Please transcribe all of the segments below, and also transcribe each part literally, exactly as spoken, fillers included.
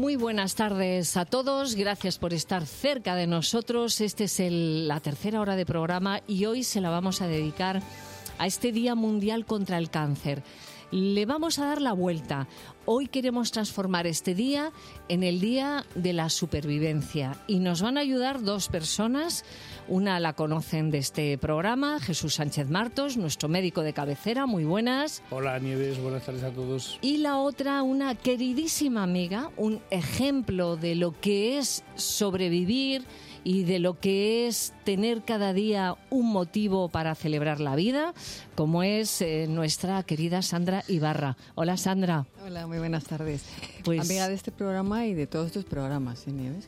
Muy buenas tardes a todos, gracias por estar cerca de nosotros. Esta es el, la tercera hora de programa y hoy se la vamos a dedicar a este Día Mundial contra el Cáncer. Le vamos a dar la vuelta. Hoy queremos transformar este día en el Día de la Supervivencia y nos van a ayudar dos personas. Una la conocen de este programa, Jesús Sánchez Martos, nuestro médico de cabecera. Muy buenas. Hola Nieves, buenas tardes a todos. Y la otra, una queridísima amiga, un ejemplo de lo que es sobrevivir y de lo que es tener cada día un motivo para celebrar la vida, como es eh, nuestra querida Sandra Ibarra. Hola, Sandra. Hola, muy buenas tardes. Pues... amiga de este programa y de todos tus programas, ¿eh, Nieves?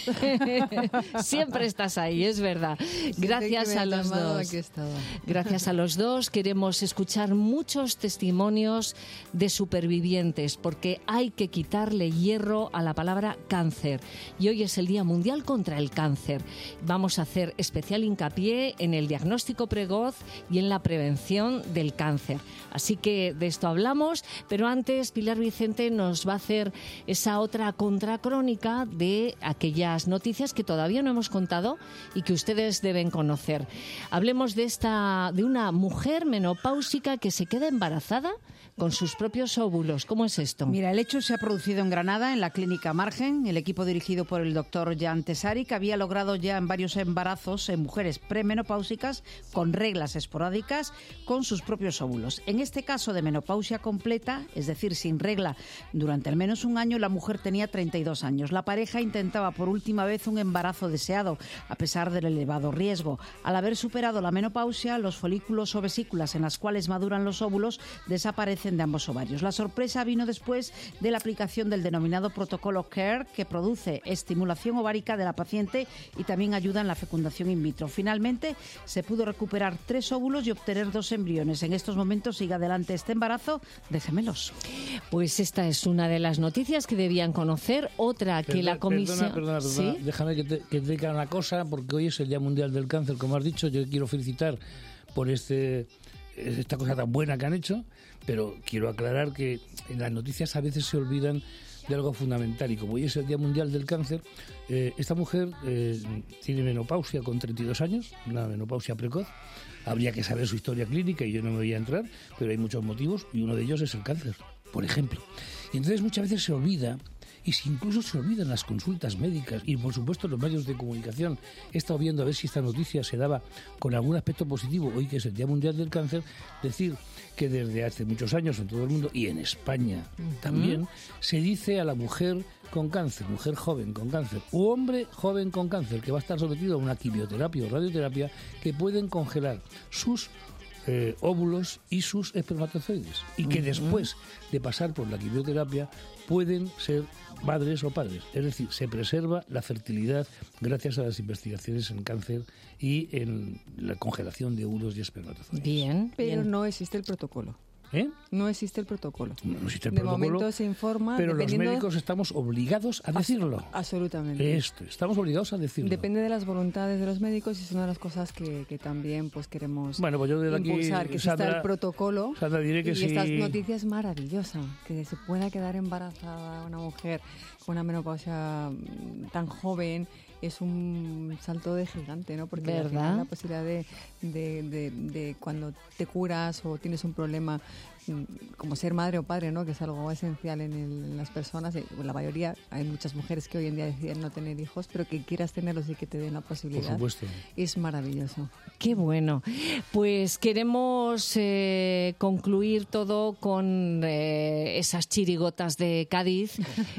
Siempre estás ahí, es verdad. Gracias a los llamado, dos. Aquí he estado. Gracias a los dos. Queremos escuchar muchos testimonios de supervivientes, porque hay que quitarle hierro a la palabra cáncer. Y hoy es el Día Mundial contra el Cáncer. Vamos a hacer especial hincapié en el diagnóstico precoz y en la prevención del cáncer. Así que de esto hablamos, pero antes Pilar Vicente nos va a hacer esa otra contracrónica de aquellas noticias que todavía no hemos contado y que ustedes deben conocer. Hablemos de esta, de una mujer menopáusica que se queda embarazada con sus propios óvulos. ¿Cómo es esto? Mira, el hecho se ha producido en Granada, en la clínica Margen. El equipo dirigido por el doctor Jan Tesari, había logrado ya en varios embarazos en mujeres premenopáusicas con reglas esporádicas con sus propios óvulos. En este caso de menopausia completa, es decir, sin regla durante al menos un año, la mujer tenía treinta y dos años. La pareja intentaba por última vez un embarazo deseado, a pesar del elevado riesgo. Al haber superado la menopausia, los folículos o vesículas en las cuales maduran los óvulos desaparecen de ambos ovarios. La sorpresa vino después de la aplicación del denominado protocolo CARE, que produce estimulación ovárica de la paciente y también ayuda en la fecundación in vitro. Finalmente, se pudo recuperar tres óvulos y obtener dos embriones. En estos momentos sigue adelante este embarazo de gemelos. Pues esta es una de las noticias que debían conocer. Otra que Perdona, la comisión... Perdona, perdona, perdona. ¿Sí? Déjame que te, que te diga una cosa, porque hoy es el Día Mundial del Cáncer, como has dicho. Yo quiero felicitar por este... esta cosa tan buena que han hecho, pero quiero aclarar que en las noticias a veces se olvidan de algo fundamental, y como hoy es el Día Mundial del Cáncer, eh, esta mujer eh, tiene menopausia con treinta y dos años, una menopausia precoz. Habría que saber su historia clínica y yo no me voy a entrar, pero hay muchos motivos y uno de ellos es el cáncer, por ejemplo. Y entonces muchas veces se olvida, y si incluso se olvidan las consultas médicas y por supuesto los medios de comunicación. He estado viendo a ver si esta noticia se daba con algún aspecto positivo hoy que es el Día Mundial del Cáncer, decir que desde hace muchos años en todo el mundo y en España uh-huh. también se dice a la mujer con cáncer, mujer joven con cáncer u hombre joven con cáncer que va a estar sometido a una quimioterapia o radioterapia que pueden congelar sus Eh, óvulos y sus espermatozoides, y que después de pasar por la quimioterapia pueden ser madres o padres. Es decir, se preserva la fertilidad gracias a las investigaciones en cáncer y en la congelación de óvulos y espermatozoides. Bien, pero bien. no existe el protocolo. ¿Eh? No existe el protocolo. No, no existe el de protocolo, momento se informa, pero los dependiendo... médicos estamos obligados a decirlo. Absolutamente. Esto, estamos obligados a decirlo. Depende de las voluntades de los médicos y es una de las cosas que, que también pues queremos bueno, pues yo desde impulsar, aquí, que Sandra, exista el protocolo. Sandra, diré que y sí. esta noticia es maravillosa, que se pueda quedar embarazada una mujer con una menopausia tan joven. Es un salto de gigante, ¿no? Porque al final la posibilidad de, de, de, de cuando te curas o tienes un problema como ser madre o padre, ¿no? Que es algo esencial en, el, en las personas. La mayoría, hay muchas mujeres que hoy en día deciden no tener hijos, pero que quieras tenerlos y que te den la posibilidad. Por supuesto. Es maravilloso. Qué bueno. Pues queremos eh, concluir todo con eh, esas chirigotas de Cádiz,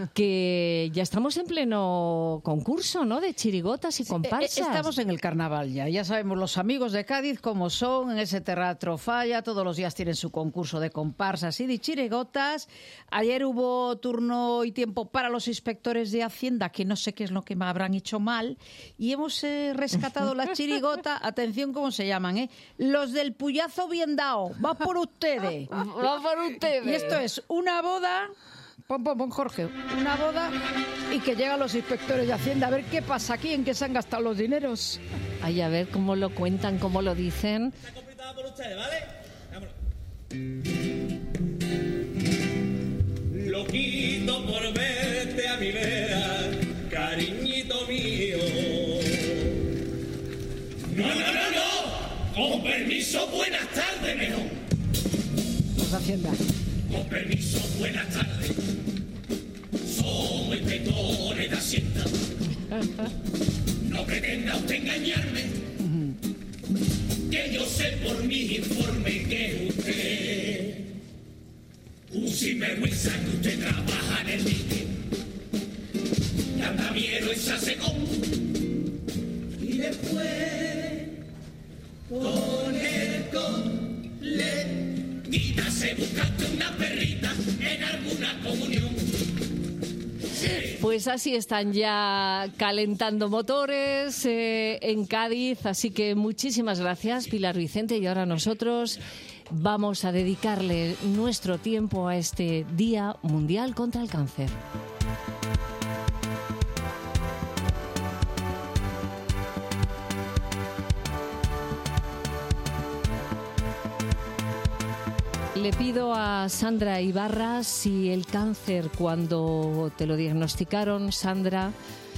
que ya estamos en pleno concurso, ¿no? De chirigotas y comparsas. Sí, estamos en el carnaval ya. Ya sabemos los amigos de Cádiz cómo son en ese teatro Falla. Todos los días tienen su concurso de comparsas y de chirigotas. Ayer hubo turno y tiempo para los inspectores de Hacienda, que no sé qué es lo que me habrán hecho mal, y hemos eh, rescatado la chirigota. Atención cómo se llaman, ¿eh? Los del puyazo bien dado. Va por ustedes. Va por ustedes. Y esto es una boda... Pon, pon, pon, Jorge. Una boda y que llegan los inspectores de Hacienda a ver qué pasa aquí, en qué se han gastado los dineros. Ay, a ver cómo lo cuentan, cómo lo dicen. Está completado por ustedes, ¿vale? Vámonos. Loquito por verte a mi vez. permiso, buenas tardes, mejor. Pues Hacienda. Con permiso, buenas tardes. Somos inspectores de Hacienda. No pretenda usted engañarme, que yo sé por mi informe que usted, un sinvergüenza, que usted trabaja en el dique, y anda miedo esa secón, y después con el coletita se buscaste una perrita en alguna comunión. Pues así están ya calentando motores eh, en Cádiz, así que muchísimas gracias, Pilar Vicente, y ahora nosotros vamos a dedicarle nuestro tiempo a este Día Mundial contra el Cáncer. Le pido a Sandra Ibarra si el cáncer, cuando te lo diagnosticaron, Sandra,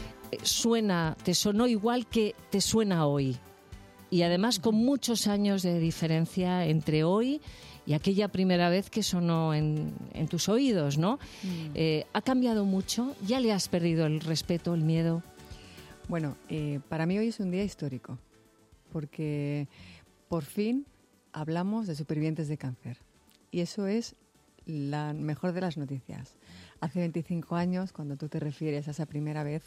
suena, te sonó igual que te suena hoy. Y además con muchos años de diferencia entre hoy y aquella primera vez que sonó en, en tus oídos, ¿no? Mm. Eh, ¿Ha cambiado mucho? ¿Ya le has perdido el respeto, el miedo? Bueno, eh, para mí hoy es un día histórico, porque por fin hablamos de supervivientes de cáncer. Y eso es la mejor de las noticias. Hace veinticinco años, cuando tú te refieres a esa primera vez,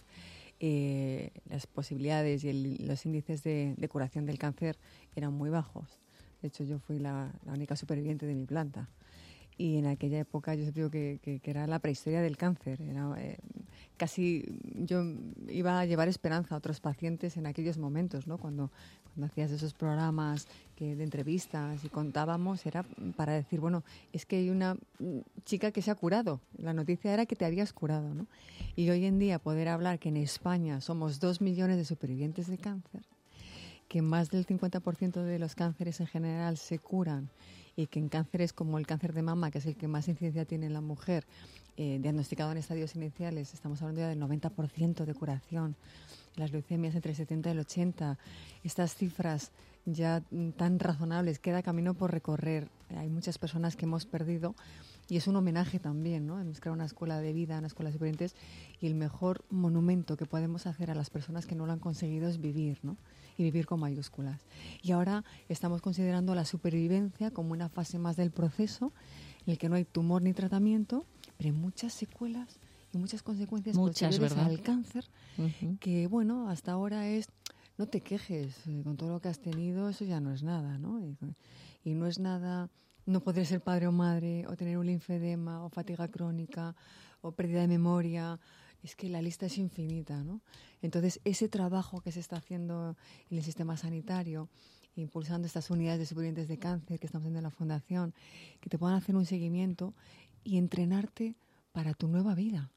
eh, las posibilidades y el, los índices de, de curación del cáncer eran muy bajos. De hecho, yo fui la, la única superviviente de mi planta. Y en aquella época yo digo que, que, que era la prehistoria del cáncer. Era, eh, casi yo iba a llevar esperanza a otros pacientes en aquellos momentos, ¿no? Cuando, cuando hacías esos programas que, de entrevistas y contábamos, era para decir, bueno, es que hay una chica que se ha curado. La noticia era que te habías curado, ¿no? Y hoy en día poder hablar que en España somos dos millones de supervivientes de cáncer, que más del cincuenta por ciento de los cánceres en general se curan, y que en cánceres como el cáncer de mama, que es el que más incidencia tiene en la mujer, eh, diagnosticado en estadios iniciales, estamos hablando ya del noventa por ciento de curación. Las leucemias entre el setenta y el ochenta. Estas cifras ya tan razonables, queda camino por recorrer. Hay muchas personas que hemos perdido y es un homenaje también, ¿no? Hemos creado una escuela de vida, una escuela de supervivientes, y el mejor monumento que podemos hacer a las personas que no lo han conseguido es vivir, ¿no? Y vivir con mayúsculas. Y ahora estamos considerando la supervivencia como una fase más del proceso en el que no hay tumor ni tratamiento, pero hay muchas secuelas y muchas consecuencias muchas, posteriores ¿verdad? al cáncer, uh-huh. que bueno, hasta ahora es, no te quejes, eh, con todo lo que has tenido, eso ya no es nada, ¿no? Y, y no es nada no poder ser padre o madre, o tener un linfedema, o fatiga crónica, o pérdida de memoria. Es que la lista es infinita, ¿no? Entonces, ese trabajo que se está haciendo en el sistema sanitario, impulsando estas unidades de supervivientes de cáncer que estamos haciendo en la Fundación, que te puedan hacer un seguimiento y entrenarte para tu nueva vida.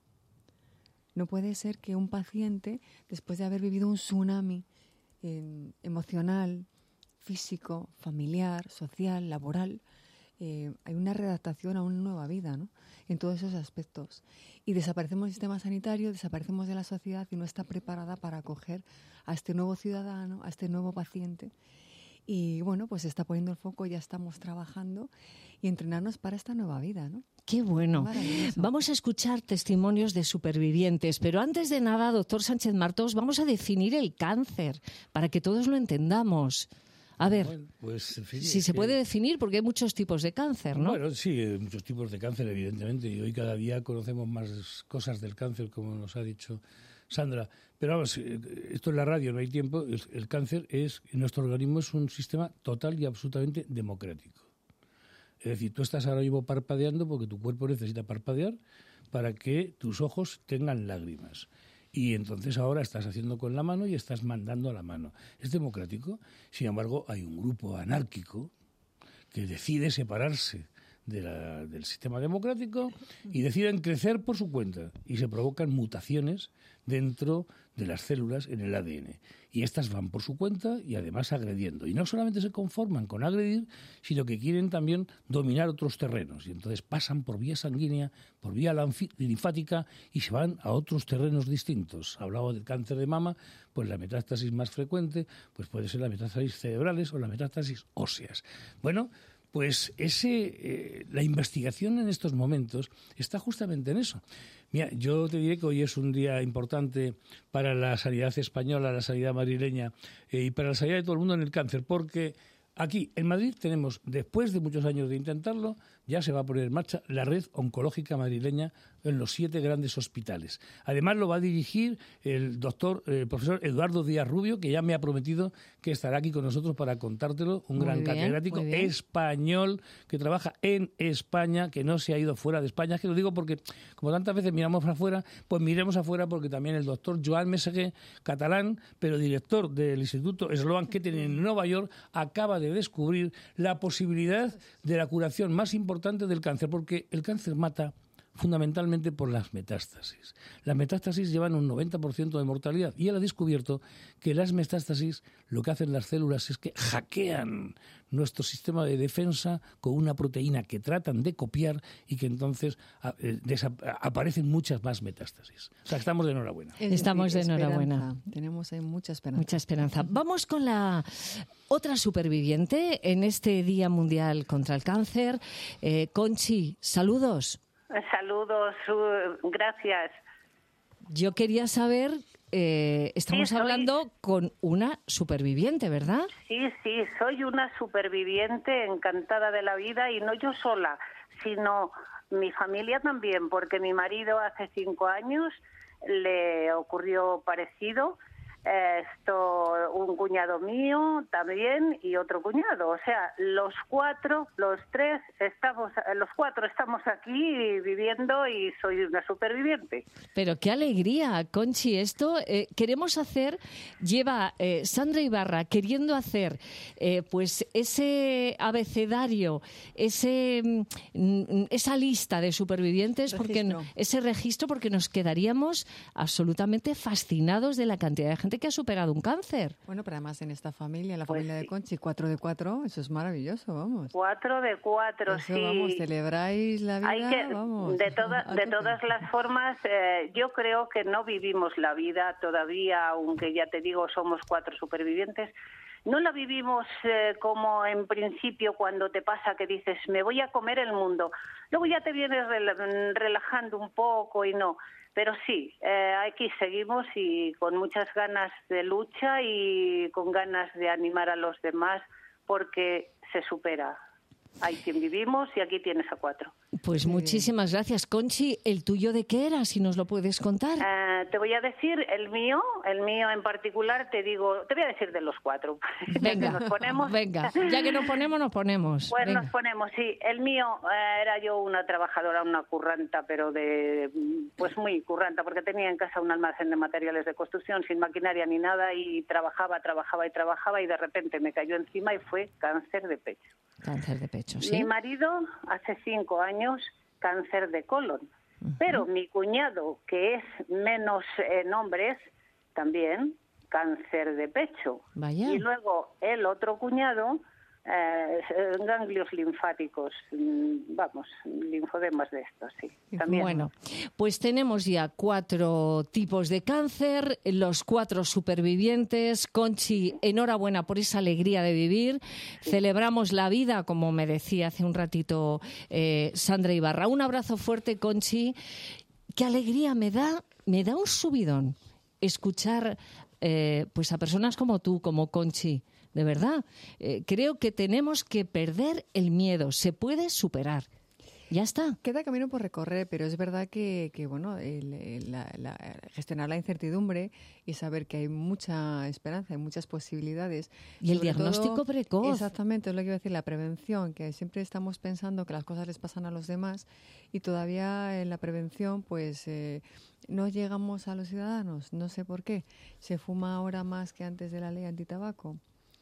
No puede ser que un paciente, después de haber vivido un tsunami eh, emocional, físico, familiar, social, laboral, eh, hay una readaptación a una nueva vida, ¿no? En todos esos aspectos. Y desaparecemos del sistema sanitario, desaparecemos de la sociedad y no está preparada para acoger a este nuevo ciudadano, a este nuevo paciente. Y bueno, pues se está poniendo el foco, ya estamos trabajando y entrenarnos para esta nueva vida, ¿no? ¡Qué bueno! Vamos a escuchar testimonios de supervivientes, pero antes de nada, doctor Sánchez Martos, vamos a definir el cáncer para que todos lo entendamos. A ver, bueno, pues, en fin, si se que... puede definir, porque hay muchos tipos de cáncer, ¿no? Bueno, sí, hay muchos tipos de cáncer, evidentemente, y hoy cada día conocemos más cosas del cáncer, como nos ha dicho Sandra. Pero vamos, esto en la radio no hay tiempo. El, el cáncer es, nuestro organismo es un sistema total y absolutamente democrático. Es decir, tú estás ahora mismo parpadeando porque tu cuerpo necesita parpadear para que tus ojos tengan lágrimas. Y entonces ahora estás haciendo con la mano y estás mandando a la mano. Es democrático. Sin embargo, hay un grupo anárquico que decide separarse de la, del sistema democrático y deciden crecer por su cuenta y se provocan mutaciones dentro de las células en el A D N. Y estas van por su cuenta y además agrediendo. Y no solamente se conforman con agredir, sino que quieren también dominar otros terrenos. Y entonces pasan por vía sanguínea, por vía linfática y se van a otros terrenos distintos. Hablaba del cáncer de mama, pues la metástasis más frecuente pues puede ser la metástasis cerebrales o la metástasis óseas. Bueno, pues ese, eh, la investigación en estos momentos está justamente en eso. Mira, yo te diré que hoy es un día importante para la sanidad española, la sanidad madrileña eh, y para la sanidad de todo el mundo en el cáncer, porque aquí en Madrid tenemos, después de muchos años de intentarlo, ya se va a poner en marcha la red oncológica madrileña en los siete grandes hospitales. Además lo va a dirigir el doctor, el profesor Eduardo Díaz Rubio, que ya me ha prometido que estará aquí con nosotros para contártelo, un muy gran bien, catedrático español que trabaja en España, que no se ha ido fuera de España. Es que lo digo porque, como tantas veces miramos afuera, pues miremos afuera porque también el doctor Joan Meseguer, catalán, pero director del Instituto Sloan Kettering en Nueva York, acaba de descubrir la posibilidad de la curación más importante del cáncer, porque el cáncer mata fundamentalmente por las metástasis. Las metástasis llevan un noventa por ciento de mortalidad y él ha descubierto que las metástasis lo que hacen las células es que hackean nuestro sistema de defensa con una proteína que tratan de copiar y que entonces eh, aparecen muchas más metástasis. O sea, estamos de enhorabuena. Es Estamos decir, de enhorabuena. Esperanza. Tenemos ahí mucha esperanza. Mucha esperanza. Vamos con la otra superviviente en este Día Mundial contra el Cáncer. Eh, Conchi, saludos. Saludos, uh, gracias. Yo quería saber, eh, estamos Sí, soy- hablando con una superviviente, ¿verdad? Sí, sí, soy una superviviente encantada de la vida y no yo sola, sino mi familia también, porque mi marido hace cinco años le ocurrió parecido. Esto, un cuñado mío también y otro cuñado, o sea, los cuatro, los tres estamos, los cuatro estamos aquí viviendo y soy una superviviente. Pero qué alegría, Conchi. Esto eh, queremos hacer, lleva eh, Sandra Ibarra queriendo hacer eh, pues ese abecedario, ese mm, esa lista de supervivientes, porque Registro. ese registro, porque nos quedaríamos absolutamente fascinados de la cantidad de gente que ha superado un cáncer. Bueno, pero además en esta familia, en la Pues familia de sí. Conchi, cuatro de cuatro, eso es maravilloso, vamos. Cuatro de cuatro, Eso, sí. vamos, celebráis la vida, Hay que, vamos. de, toda- a de tope. todas las formas, eh, yo creo que no vivimos la vida todavía, aunque ya te digo, somos cuatro supervivientes. No la vivimos eh, como en principio cuando te pasa que dices, me voy a comer el mundo. Luego ya te vienes rela- relajando un poco y no. Pero sí, eh, aquí seguimos y con muchas ganas de lucha y con ganas de animar a los demás porque se supera. Hay quien vivimos y aquí tienes a cuatro. Pues muchísimas gracias, Conchi. ¿El tuyo de qué era, si nos lo puedes contar? Eh, te voy a decir el mío, el mío en particular, te digo, te voy a decir de los cuatro. Venga, nos ponemos. venga. Ya que nos ponemos, nos ponemos. Pues Venga. nos ponemos, sí. El mío eh, era yo una trabajadora, una curranta, pero de, pues muy curranta, porque tenía en casa un almacén de materiales de construcción, sin maquinaria ni nada, y trabajaba, trabajaba y trabajaba, y de repente me cayó encima y fue cáncer de pecho. Cáncer de pecho, ¿sí? Mi marido hace cinco años cáncer de colon, pero mi cuñado, que es menos en hombres, también cáncer de pecho. Vaya. Y luego el otro cuñado, eh, ganglios linfáticos, mm, vamos, linfodemas de estos, sí. También. Bueno, pues tenemos ya cuatro tipos de cáncer, los cuatro supervivientes. Conchi, enhorabuena por esa alegría de vivir. Celebramos la vida, como me decía hace un ratito eh, Sandra Ibarra. Un abrazo fuerte, Conchi. Qué alegría me da, me da un subidón escuchar eh, pues a personas como tú, como Conchi. De verdad, eh, creo que tenemos que perder el miedo. Se puede superar. Ya está. Queda camino por recorrer, pero es verdad que, que bueno, el- el- la- la- gestionar la incertidumbre y saber que hay mucha esperanza, hay muchas posibilidades. Y el Sobre diagnóstico todo, precoz. Exactamente, es lo que iba a decir, la prevención, que siempre estamos pensando que las cosas les pasan a los demás y todavía en la prevención pues eh, no llegamos a los ciudadanos, no sé por qué. Se fuma ahora más que antes de la ley antitabaco.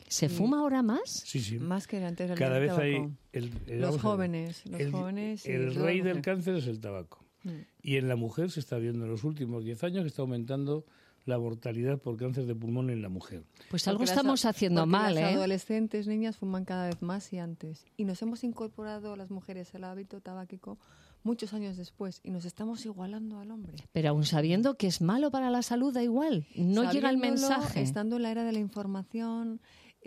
¿Se fuma ahora más? Sí, sí. Más que antes del Cada vez tabaco. hay... El, el, los jóvenes, los el, jóvenes... y el toda rey la del mujer. cáncer es el tabaco. Mm. Y en la mujer se está viendo en los últimos diez años que está aumentando la mortalidad por cáncer de pulmón en la mujer. Pues algo Porque estamos las, haciendo mal, las ¿eh? Las adolescentes, niñas, fuman cada vez más y antes. Y nos hemos incorporado las mujeres el hábito tabáquico muchos años después y nos estamos igualando al hombre. Pero aún sabiendo que es malo para la salud, da igual. No llega el mensaje. Estando en la era de la información,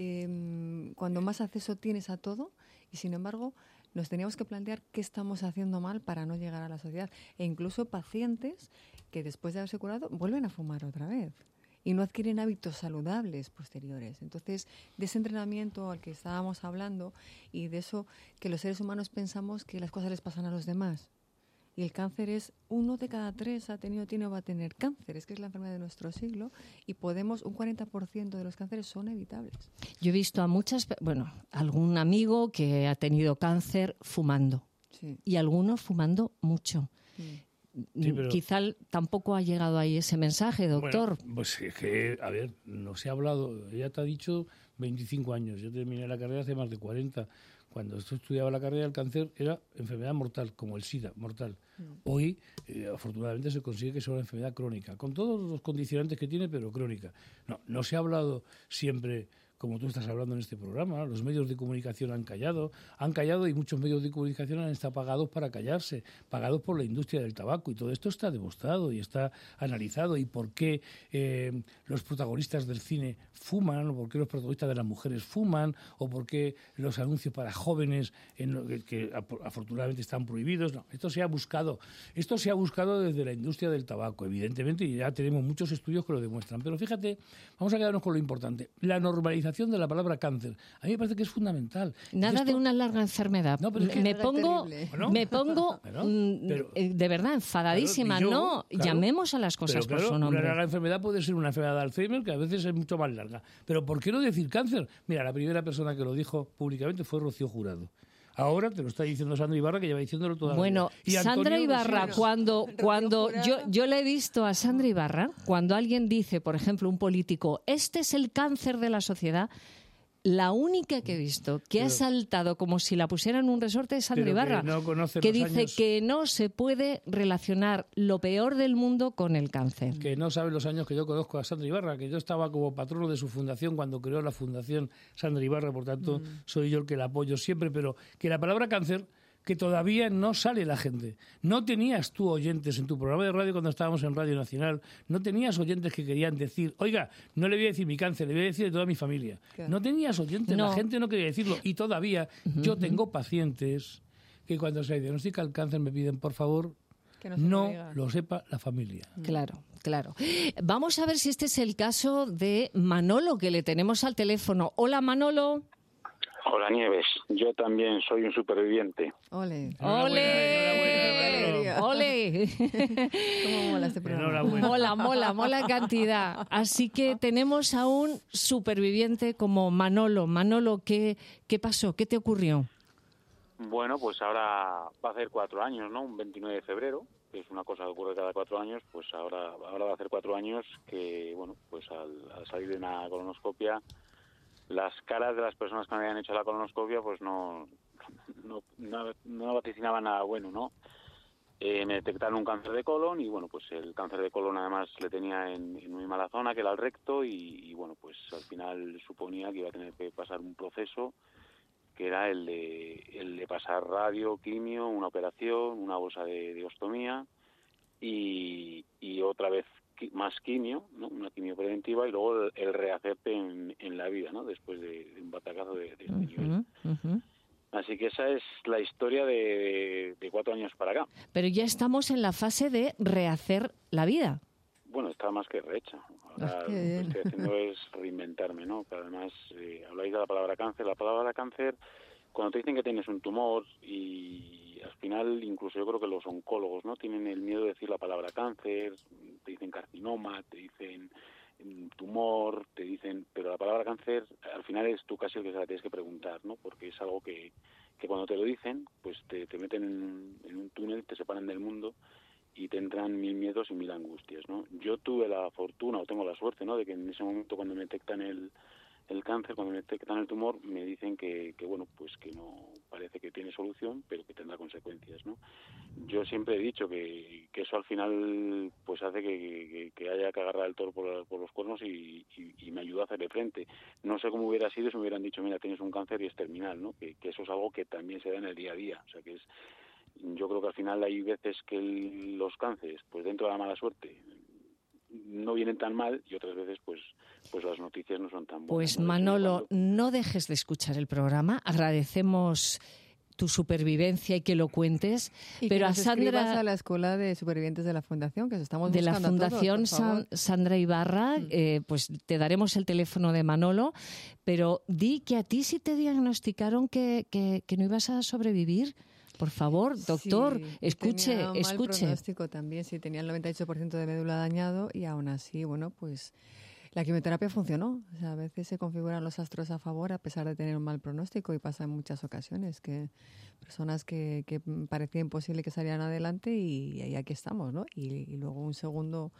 eh, cuando más acceso tienes a todo, y sin embargo nos teníamos que plantear qué estamos haciendo mal para no llegar a la sociedad. E incluso pacientes que después de haberse curado vuelven a fumar otra vez y no adquieren hábitos saludables posteriores. Entonces, de ese entrenamiento al que estábamos hablando y de eso que los seres humanos pensamos que las cosas les pasan a los demás. Y el cáncer es uno de cada tres ha tenido, tiene o va a tener cáncer. Es que es la enfermedad de nuestro siglo y podemos, un cuarenta por ciento de los cánceres son evitables. Yo he visto a muchas, bueno, algún amigo que ha tenido cáncer fumando. Sí. Y algunos fumando mucho. Sí. Sí, pero, quizá tampoco ha llegado ahí ese mensaje, doctor. Bueno, pues es que, a ver, no se ha hablado, ella te ha dicho veinticinco años, yo terminé la carrera hace más de cuarenta. Cuando esto estudiaba la carrera, el cáncer era enfermedad mortal, como el SIDA, mortal. Mm. Hoy, eh, afortunadamente, se consigue que sea una enfermedad crónica, con todos los condicionantes que tiene, pero crónica. No, no se ha hablado siempre como tú estás hablando en este programa. Los medios de comunicación han callado, han callado y muchos medios de comunicación han estado pagados para callarse, pagados por la industria del tabaco. Y todo esto está demostrado y está analizado. Y por qué eh, los protagonistas del cine fuman, o por qué los protagonistas de las mujeres fuman, o por qué los anuncios para jóvenes en lo que, que afortunadamente están prohibidos. No, esto se ha buscado. Esto se ha buscado desde la industria del tabaco, evidentemente, y ya tenemos muchos estudios que lo demuestran. Pero fíjate, vamos a quedarnos con lo importante. La normalización de la palabra cáncer. A mí me parece que es fundamental. Nada esto... de una larga enfermedad. No, pero es que me pongo, bueno, me pongo bueno, pero, de verdad enfadadísima. Claro, yo, no, claro, llamemos a las cosas pero, claro, por su nombre. Una larga enfermedad puede ser una enfermedad de Alzheimer, que a veces es mucho más larga. Pero ¿por qué no decir cáncer? Mira, la primera persona que lo dijo públicamente fue Rocío Jurado. Ahora te lo está diciendo Sandra Ibarra, que lleva diciéndolo toda bueno, la vida. Bueno, Sandra Ibarra, no, cuando, cuando yo, yo le he visto a Sandra Ibarra, cuando alguien dice, por ejemplo, un político, este es el cáncer de la sociedad, la única que he visto que pero, ha saltado como si la pusieran en un resorte es Sandra Ibarra, que, no que dice años, que no se puede relacionar lo peor del mundo con el cáncer. Que no sabe los años que yo conozco a Sandra Ibarra, que yo estaba como patrono de su fundación cuando creó la fundación Sandra Ibarra, por tanto mm. soy yo el que la apoyo siempre, pero que la palabra cáncer, que todavía no sale la gente. No tenías tú oyentes en tu programa de radio cuando estábamos en Radio Nacional, no tenías oyentes que querían decir, oiga, no le voy a decir mi cáncer, le voy a decir de toda mi familia. Claro. No tenías oyentes, no. La gente no quería decirlo. Y todavía uh-huh. yo tengo pacientes que cuando se diagnostica el cáncer me piden, por favor, que no, se no lo sepa la familia. Claro. Claro. Vamos a ver si este es el caso de Manolo, que le tenemos al teléfono. Hola, Manolo. Hola, Nieves. Yo también soy un superviviente. ¡Ole! ¡Ole! ¡Ole! ¿Cómo mola este programa? Mola, mola, mola cantidad. Así que tenemos a un superviviente como Manolo. Manolo, ¿qué, qué pasó? ¿Qué te ocurrió? Bueno, pues ahora va a hacer cuatro años, ¿no? Un veintinueve de febrero, que es una cosa que ocurre cada cuatro años, pues ahora, ahora va a hacer cuatro años que, bueno, pues al, al salir de una colonoscopia, las caras de las personas que me habían hecho la colonoscopia pues no no, no, no vaticinaban nada bueno, ¿no? Eh, me detectaron un cáncer de colon y, bueno, pues el cáncer de colon además le tenía en, en muy mala zona, que era el recto, y, y, bueno, pues al final suponía que iba a tener que pasar un proceso que era el de, el de pasar radio, quimio, una operación, una bolsa de, de ostomía y, y otra vez más quimio, ¿no? Una quimio preventiva y luego el, el rehacerte en, en la vida, ¿no? Después de, de un batacazo de, de este uh-huh, nivel. Uh-huh. Así que esa es la historia de, de, de cuatro años para acá. Pero ya estamos en la fase de rehacer la vida. Bueno, está más que rehecha. Ahora lo que estoy haciendo es reinventarme, ¿no? Que además, eh, habláis de la palabra cáncer. La palabra cáncer, cuando te dicen que tienes un tumor y al final, incluso yo creo que los oncólogos, ¿no? Tienen el miedo de decir la palabra cáncer, te dicen carcinoma, te dicen tumor, te dicen, pero la palabra cáncer al final es tú casi el que se la tienes que preguntar, ¿no? Porque es algo que, que cuando te lo dicen, pues te, te meten en, en un túnel, te separan del mundo y te entran mil miedos y mil angustias, ¿no? Yo tuve la fortuna, o tengo la suerte, ¿no?, de que en ese momento cuando me detectan el, el cáncer, cuando me detectan el tumor, me dicen que, que bueno, pues que no parece que tiene solución, pero que tendrá consecuencias, ¿no? Yo siempre he dicho que, que eso al final pues hace que, que, que haya que agarrar el toro por, por los cuernos y, y, y me ayuda a hacerle frente. No sé cómo hubiera sido si me hubieran dicho, mira, tienes un cáncer y es terminal, ¿no? Que, que eso es algo que también se da en el día a día. O sea, que es, yo creo que al final hay veces que el, los cánceres, pues dentro de la mala suerte, no vienen tan mal y otras veces pues pues las noticias no son tan buenas. Pues ¿no? Manolo, no dejes de escuchar el programa. Agradecemos tu supervivencia y que lo cuentes. Y pero que nos a Sandra a la escuela de supervivientes de la Fundación, que estamos de la buscando Fundación a todos, por favor. San, Sandra Ibarra, Mm. eh, pues te daremos el teléfono de Manolo, pero di que a ti sí te diagnosticaron que, que, que no ibas a sobrevivir. Por favor, doctor, Sí, escuche, tenía mal escuche. pronóstico también, sí, tenía el noventa y ocho por ciento de médula dañado y aún así, bueno, pues la quimioterapia funcionó. O sea, a veces se configuran los astros a favor a pesar de tener un mal pronóstico y pasa en muchas ocasiones que personas que, que parecía imposible que salieran adelante y, y aquí estamos, ¿no? Y, y luego un segundo,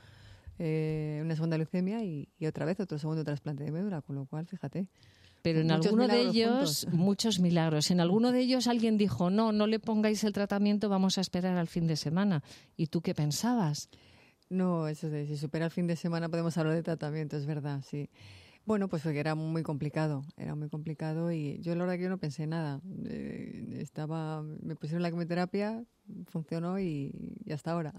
eh, una segunda leucemia y, y otra vez otro segundo trasplante de médula, con lo cual, fíjate. Pero en Muchos alguno de milagros ellos, juntos. muchos milagros. En alguno de ellos alguien dijo, no, no le pongáis el tratamiento, vamos a esperar al fin de semana. ¿Y tú qué pensabas? No, eso de si supera el fin de semana podemos hablar de tratamiento, es verdad, sí. Bueno, pues porque era muy complicado, era muy complicado y yo la verdad que yo no pensé nada. Eh, estaba, me pusieron la quimioterapia, funcionó y, y hasta ahora.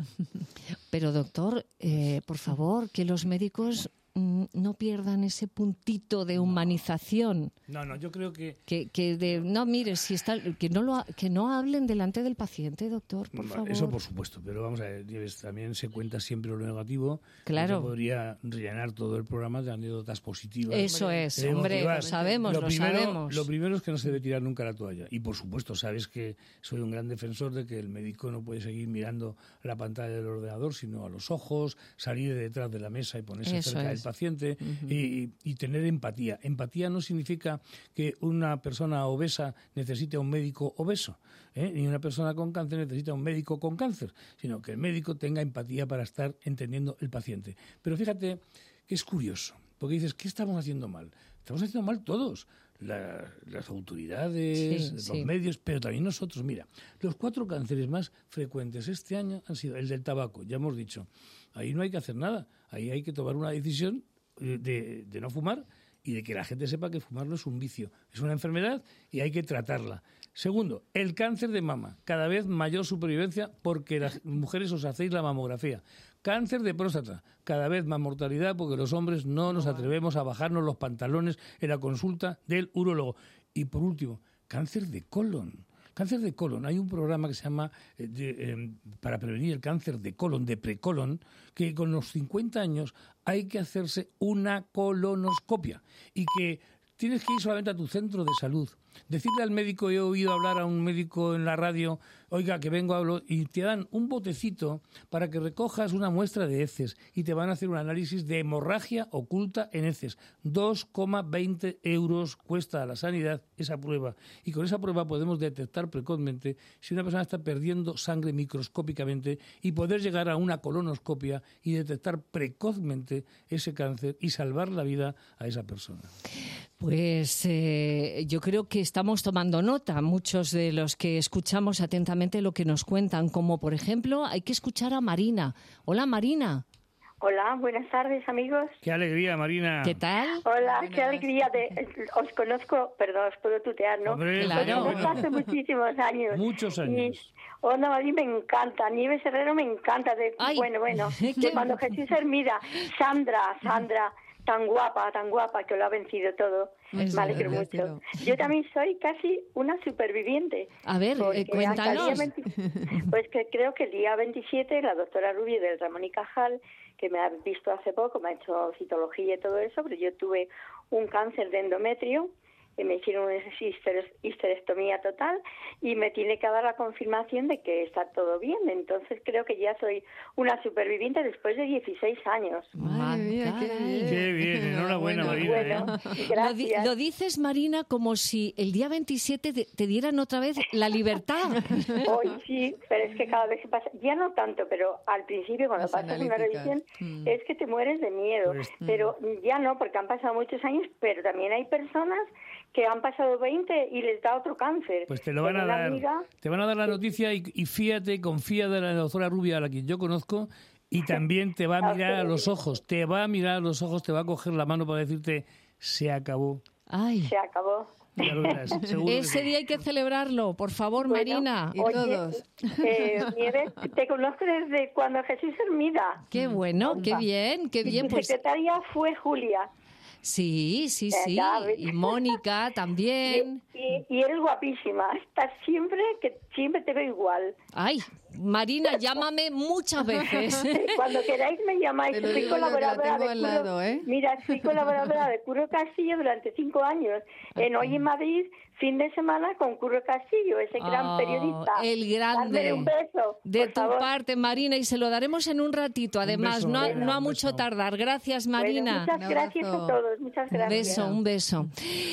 Pero doctor, eh, por favor, que los médicos mm, no pierdan ese puntito de humanización. No, no, yo creo que... Que, que de, no, mire, si está, que no lo, que no hablen delante del paciente, doctor, por Bueno, favor. eso por supuesto, pero vamos a ver, Nieves, también se cuenta siempre lo negativo. Claro. Yo podría rellenar todo el programa de anécdotas positivas. Eso es, de hombre, motivar. lo sabemos, lo, primero, sabemos. Lo primero es que no se debe tirar nunca la toalla. Y por supuesto, sabes que soy un gran defensor de que el médico no puede seguir mirando la pantalla del ordenador, sino a los ojos, salir de detrás de la mesa y ponerse Eso cerca es. del paciente uh-huh. y, y tener empatía. Empatía no significa que una persona obesa necesite a un médico obeso, ¿eh? ni una persona con cáncer necesita a un médico con cáncer, sino que el médico tenga empatía para estar entendiendo el paciente. Pero fíjate que es curioso, porque dices, ¿qué estamos haciendo mal? Estamos haciendo mal todos, la, las autoridades, sí, los sí. medios, pero también nosotros. Mira, los cuatro cánceres más frecuentes este año han sido el del tabaco, ya hemos dicho. Ahí no hay que hacer nada, ahí hay que tomar una decisión de, de no fumar y de que la gente sepa que fumar no es un vicio, es una enfermedad y hay que tratarla. Segundo, el cáncer de mama, cada vez mayor supervivencia porque las mujeres os hacéis la mamografía. Cáncer de próstata, cada vez más mortalidad porque los hombres no nos atrevemos a bajarnos los pantalones en la consulta del urólogo. Y por último, cáncer de colon. Cáncer de colon. Hay un programa que se llama eh, de, eh, para prevenir el cáncer de colon, de precolon, que con los cincuenta años hay que hacerse una colonoscopia y que tienes que ir solamente a tu centro de salud. Decirle al médico, he oído hablar a un médico en la radio, oiga, que vengo, hablo, y te dan un botecito para que recojas una muestra de heces y te van a hacer un análisis de hemorragia oculta en heces. dos coma veinte euros cuesta a la sanidad esa prueba. Y con esa prueba podemos detectar precozmente si una persona está perdiendo sangre microscópicamente y poder llegar a una colonoscopia y detectar precozmente ese cáncer y salvar la vida a esa persona. Pues eh, yo creo que estamos tomando nota, muchos de los que escuchamos atentamente lo que nos cuentan, como por ejemplo hay que escuchar a Marina. Hola Marina. Hola, buenas tardes amigos. Qué alegría, Marina. ¿Qué tal? Hola, Buenas. qué alegría de... Os conozco, perdón, os puedo tutear, ¿no? Hombre, Claro. Os conozco hace muchísimos años. Muchos años. Y, Onda, a mí me encanta, Nieves Herrero me encanta. De, Ay, bueno, bueno, qué de cuando Jesús Hermida, Sandra, Sandra, tan guapa, tan guapa, que lo ha vencido todo. Eso, Me alegro gracias, mucho. cielo. Yo también soy casi una superviviente. A ver, porque eh, cuéntanos. hasta el día veinte Pues que creo que el día veintisiete la doctora Rubio del Ramón y Cajal, que me ha visto hace poco, me ha hecho citología y todo eso, pero yo tuve un cáncer de endometrio y me hicieron una hister- histerectomía total y me tiene que dar la confirmación de que está todo bien. Entonces creo que ya soy una superviviente después de dieciséis años. Madre mía, qué bien. Qué bien, enhorabuena, Marina. Bueno, ¿eh? Lo, di- lo dices, Marina, como si el día veintisiete te, te dieran otra vez la libertad. Hoy sí, pero es que cada vez que pasa, ya no tanto, pero al principio cuando Las pasas una analíticas. revisión Mm. es que te mueres de miedo, Pues- pero ya no, porque han pasado muchos años, pero también hay personas que han pasado veinte y les da otro cáncer. Pues te lo van a Tengo una dar. amiga- Te van a dar la noticia y, y fíjate, confía de la doctora Rubia, a la que yo conozco, y también te va a mirar a los ojos, te va a mirar a los ojos, te va a coger la mano para decirte, se acabó. Ay, Se acabó. Ya lo verás, seguro que ese sí. día hay que celebrarlo, por favor, Bueno, Marina. Y Oye, todos. eh, Nieves, te conozco desde cuando Jesús Hermida. Qué bueno, qué bien, qué Y bien. tu Pues secretaria fue Julia. sí, sí, Eh, sí. ya ves. Y Mónica Y, también. y- y eres guapísima. Estás siempre, que siempre te veo igual. Ay, Marina, llámame muchas veces. Cuando queráis me llamáis. Te lo Soy digo yo, que la colaboradora tengo de al Curro- lado, ¿eh? Mira, soy colaboradora de Curro Castillo durante cinco años. En Hoy en Madrid, fin de semana con Curro Castillo, ese gran Oh, periodista. el grande. Dármele un beso, De por tu favor. parte, Marina, y se lo daremos en un ratito. Además, beso, no, a- Marina, no a un mucho beso. tardar. Gracias, Bueno, Marina. muchas Un gracias abrazo. a todos. Muchas Un gracias. beso, un beso.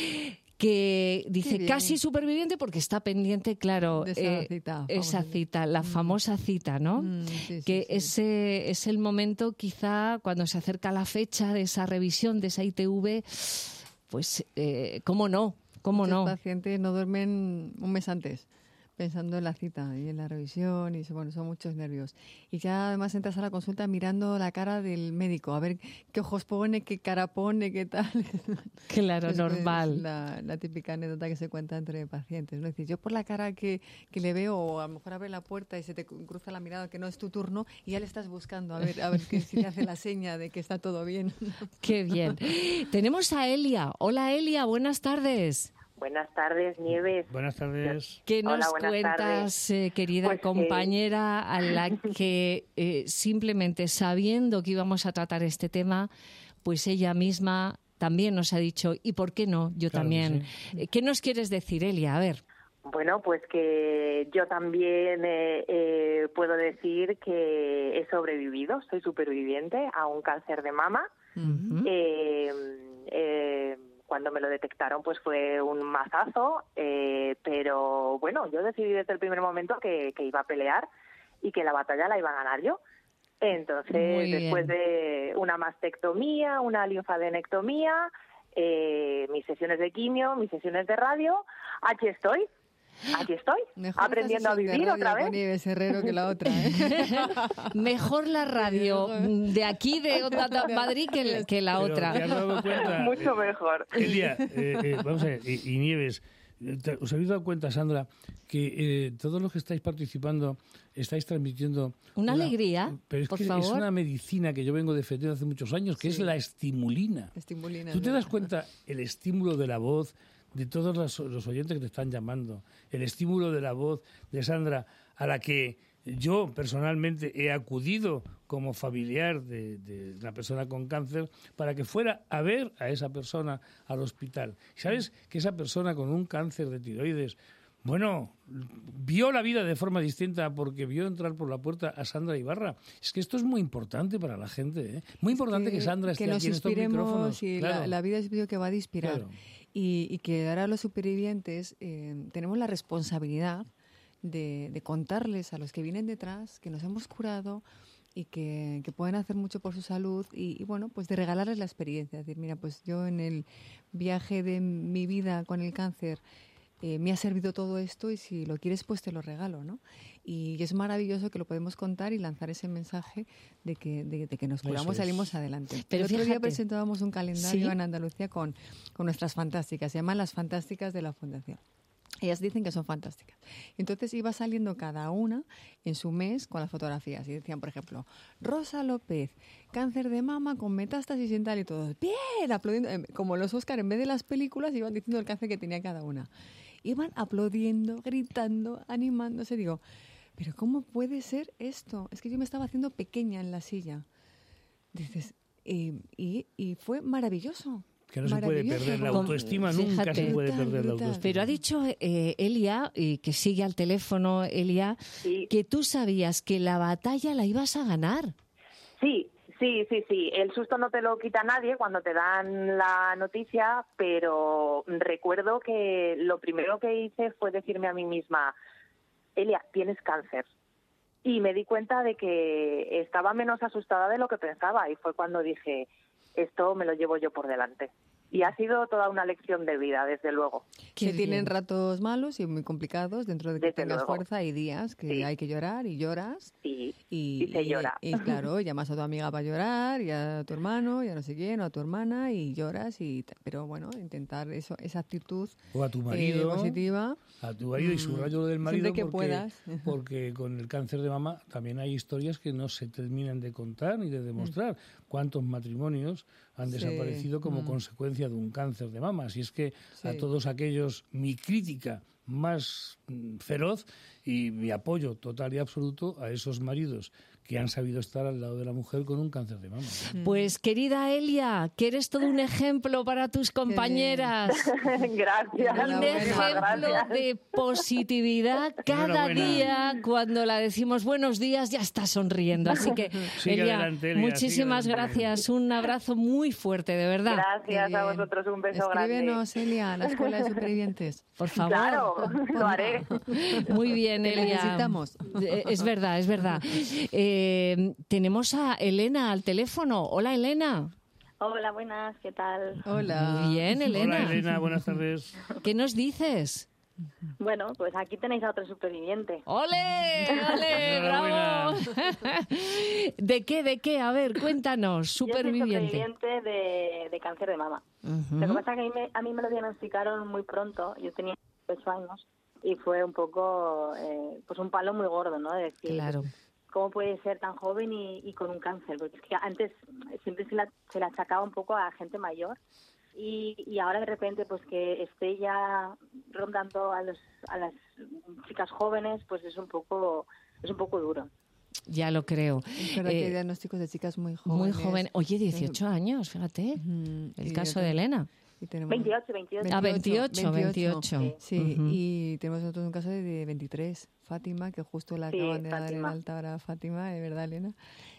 Que dice bien. casi superviviente porque está pendiente, claro, De esa eh, cita, esa famosa. cita, la famosa cita, ¿no? Mm, sí, sí, que sí. ese es el momento, quizá, cuando se acerca la fecha de esa revisión, de esa I T V, pues, eh, ¿cómo no? ¿Cómo Muchos no? pacientes no duermen un mes antes pensando en la cita y en la revisión y bueno, son muchos nervios. Y ya además entras a la consulta mirando la cara del médico, a ver qué ojos pone, qué cara pone, qué tal. Claro, Es- normal. Es la, la típica anécdota que se cuenta entre pacientes, ¿no? Es decir, yo por la cara que, que le veo, o a lo mejor abre la puerta y se te cruza la mirada que no es tu turno y ya le estás buscando a ver, a ver que, si te hace la seña de que está todo bien. Qué bien. Tenemos a Elia. Hola, Elia, buenas tardes. Buenas tardes, Nieves. Buenas tardes. ¿Qué nos Hola, buenas cuentas, tardes. eh, querida Pues que- compañera, a la que eh, simplemente sabiendo que íbamos a tratar este tema, pues ella misma también nos ha dicho, ¿y por qué no? Yo Claro que también. Eh, ¿Qué nos quieres decir, Elia? A ver. Bueno, pues que yo también eh, eh, puedo decir que he sobrevivido, soy superviviente a un cáncer de mama. Ujú. Eh, eh, cuando me lo detectaron, pues fue un mazazo, eh, pero bueno, yo decidí desde el primer momento que, que iba a pelear y que la batalla la iba a ganar yo. Entonces, Muy bien. después de una mastectomía, una linfadenectomía, eh, mis sesiones de quimio, mis sesiones de radio, aquí estoy. Aquí estoy, Mejor aprendiendo esta a sesión de vivir radio otra con vez. Nieves Herrero que la otra, ¿eh? Mejor la radio de aquí, de Onda Madrid, que, que la Pero otra. ¿te has dado cuenta? Mucho Eh, mejor. Elia, eh, eh, vamos a ver, y, y Nieves, ¿te- ¿os habéis dado cuenta, Sandra, que eh, todos los que estáis participando estáis transmitiendo... Una alegría, pero es por que es favor. una medicina que yo vengo defendiendo hace muchos años, que es la estimulina. Estimulina, ¿Tú te ¿no? das cuenta el estímulo de la voz de todos los, los oyentes que te están llamando? El estímulo de la voz de Sandra, a la que yo personalmente he acudido como familiar de, de una persona con cáncer para que fuera a ver a esa persona al hospital. ¿Sabes que esa persona con un cáncer de tiroides, bueno, vio la vida de forma distinta porque vio entrar por la puerta a Sandra Ibarra? Es que esto es muy importante para la gente, ¿eh? Muy importante que, Sandra esté que nos aquí en estos micrófonos. inspiremos y Claro. la, la vida es vídeo que va a inspirar. Claro. Y, y que ahora los supervivientes eh, tenemos la responsabilidad de, de contarles a los que vienen detrás que nos hemos curado y que, que pueden hacer mucho por su salud y, y, bueno, pues de regalarles la experiencia. Es decir, mira, pues yo en el viaje de mi vida con el cáncer eh, me ha servido todo esto y si lo quieres pues te lo regalo, ¿no? Y es maravilloso que lo podemos contar y lanzar ese mensaje de que, de, de que nos Eso curamos, es. salimos adelante. Pero el otro día fíjate. presentábamos un calendario ¿Sí? en Andalucía con, con nuestras fantásticas, se llaman las fantásticas de la Fundación. Ellas dicen que son fantásticas. Entonces iba saliendo cada una en su mes con las fotografías. Y decían, por ejemplo, Rosa López, cáncer de mama con metástasis en tal y todo. ¡Bien! Aplaudiendo. Eh, Como los Oscar, en vez de las películas, iban diciendo el cáncer que tenía cada una. Iban aplaudiendo, gritando, animándose. Digo, ¿pero cómo puede ser esto? Es que yo me estaba haciendo pequeña en la silla. Dices, eh, y, y fue maravilloso. Que no se puede perder la autoestima, Fíjate, nunca se puede perder la autoestima. Pero ha dicho eh, Elia, y que sigue al teléfono, Elia, Sí. que tú sabías que la batalla la ibas a ganar. Sí, sí, sí, sí. El susto no te lo quita nadie cuando te dan la noticia, pero recuerdo que lo primero que hice fue decirme a mí misma, Elia, tienes cáncer. Y me di cuenta de que estaba menos asustada de lo que pensaba y fue cuando dije, esto me lo llevo yo por delante. Y ha sido toda una lección de vida, desde luego. Que tienen ratos malos y muy complicados, dentro de que Desde tengas luego. fuerza, hay días que Sí. hay que llorar y lloras. Sí, y, y se llora. Y, claro, llamas a tu amiga para llorar, y a tu hermano, y a no sé quién, o a tu hermana, y lloras. y t- Pero bueno, intentar eso, esa actitud O a tu eh, marido, positiva. a tu marido y subrayo lo del marido Siempre que porque, puedas. porque con el cáncer de mama también hay historias que no se terminan de contar ni de demostrar. ¿Cuántos matrimonios han Sí. desaparecido como Mm. consecuencia de un cáncer de mama? Así es que a Sí. todos aquellos, mi crítica más mm, feroz y mi apoyo total y absoluto a esos maridos que han sabido estar al lado de la mujer con un cáncer de mama. Pues querida Elia, que eres todo un ejemplo para tus compañeras. Gracias. Un muchísimas ejemplo gracias. de positividad cada Enhorabuena. día. Cuando la decimos buenos días, ya está sonriendo. Así que, Sigue Elia, adelante, Elia, muchísimas sigue adelante. gracias. Un abrazo muy fuerte, de verdad. Gracias Qué a bien. vosotros, un beso grande. Escríbenos, Elia, a la Escuela de Supervivientes. Por favor. Claro, lo haré. Muy bien, Te Elia. necesitamos. Eh, Es verdad, es verdad. Eh, tenemos a Elena al teléfono. Hola, Elena. Hola, buenas, ¿qué tal? Hola. Muy bien, Elena. Hola, Elena, buenas tardes. ¿Qué nos dices? Bueno, pues aquí tenéis a otro superviviente. ¡Ole! ¡Ole! ¡Bravo! ¿De qué? ¿De qué? A ver, cuéntanos, Yo soy superviviente. superviviente de, de cáncer de mama. Ujú. Lo que pasa es que a mí, me, a mí me lo diagnosticaron muy pronto, yo tenía ocho años, y fue un poco, eh, pues un palo muy gordo, ¿no? De decir, Claro. ¿cómo puede ser tan joven y, y con un cáncer? Porque es que antes siempre se la, se la achacaba un poco a gente mayor. Y, y ahora de repente pues que esté ya rondando a los a las chicas jóvenes, pues es un poco es un poco duro. Ya lo creo. Es verdad que hay Eh, diagnósticos de chicas muy Muy jóvenes. joven. Oye, dieciocho años, fíjate. Ujú, El y caso otro- de Elena. y tenemos- veintiocho, veintiocho. Ah, veintiocho, veintiocho. Sí, Ujú. y tenemos nosotros un caso de veintitrés, Fátima, que justo la Sí, acaban de dar en Fátima. alta ahora a Fátima, de verdad, Elena.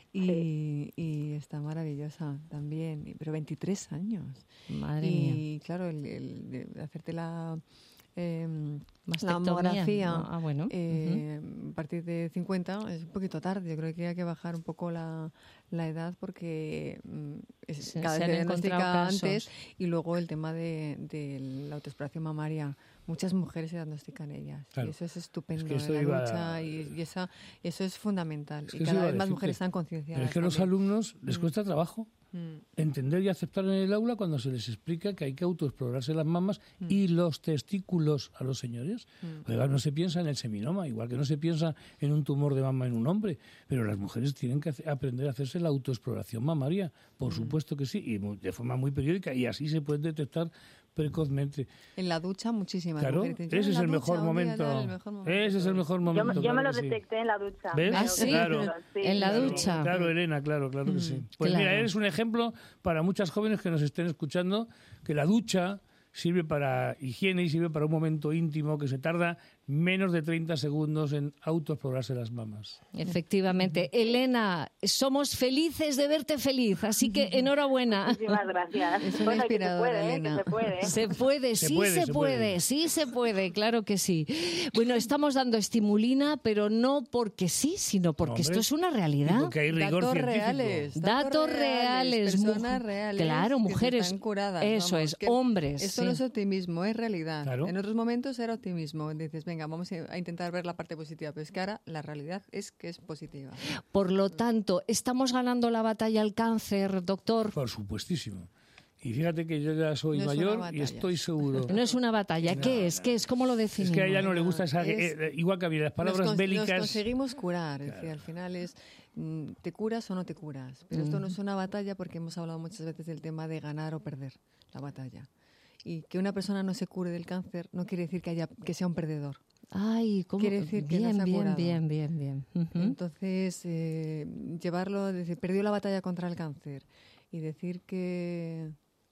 Y, y está maravillosa también, y- pero veintitrés años. Madre y mía. claro, el, el de hacerte la, eh, la Mastectomía, mamografía ¿no? Ah, bueno. eh, a partir de cincuenta es un poquito tarde. Yo creo que hay que bajar un poco la, la edad porque mm, es, Se- cada se vez han se diagnostica encontrado antes. casos. Y luego el tema de, de la autoexploración mamaria. Muchas mujeres se diagnostican ellas. Claro. Y eso es estupendo. Es que esto en la iba- lucha y, y esa, eso es fundamental. Es que y eso cada iba a vez más decirte. mujeres están concienciadas. Pero es que a los también. alumnos les cuesta trabajo Mm. entender y aceptar en el aula cuando se les explica que hay que autoexplorarse las mamas y los testículos a los señores. Mm. Oiga, no se piensa en el seminoma, igual que no se piensa en un tumor de mama en un hombre, pero las mujeres tienen que hace- aprender a hacerse la autoexploración mamaria, por supuesto que sí, y mu- de forma muy periódica, y así se puede detectar precozmente. En la ducha, muchísimas Claro, mujeres dicen, "Yo ese en es la el ducha, mejor un día momento. tal, el mejor momento". Ese es el mejor Yo, momento. me- yo me claro lo que sí. detecté en la ducha. ¿Ves? Ah, Pero sí. Claro. sí, En la sí. ducha. Claro, Elena, claro, claro que sí. Pues claro. mira, eres un ejemplo para muchas jóvenes que nos estén escuchando, que la ducha sirve para higiene y sirve para un momento íntimo que se tarda menos de treinta segundos en autoexplorarse las mamas. Efectivamente. Elena, somos felices de verte feliz, así que enhorabuena. Muchísimas gracias. Es una Bueno, y que se inspiradora, puede, ¿eh? Elena. Que se puede. Se puede, Se sí puede, se, se puede, puede. sí se puede, claro que sí. Bueno, estamos dando estimulina, pero no porque sí, sino porque Hombre, esto es una y realidad. porque hay rigor Datos científico. reales. Datos reales, Personas muj- reales. claro, que mujeres, están curadas. eso vamos, es, que hombres, Esto sí. no es optimismo, es realidad. Claro. En otros momentos era optimismo. Dices, venga, vamos a intentar ver la parte positiva. Pero es que ahora la realidad es que es positiva. Por lo tanto, estamos ganando la batalla al cáncer, doctor. Por supuestísimo. Y fíjate que yo ya soy No es una mayor y batalla. estoy seguro. No es una batalla. ¿Qué es? ¿Qué es? ¿Cómo lo Es definimos? que a ella no le gusta esa... Es- eh, igual que a mí, las Nos, palabras cons- nos bélicas... conseguimos curar. Es decir, al final es, mm, ¿te curas o no te curas? Pero esto no es una batalla porque hemos hablado muchas veces del tema de ganar o perder la batalla. Y que una persona no se cure del cáncer no quiere decir que, haya, que sea un perdedor. Ay, ¿cómo? Quiere decir que bien, no se ha bien, curado. bien, bien, bien. Ujú. Entonces, eh, llevarlo, decir, perdió la batalla contra el cáncer y decir que,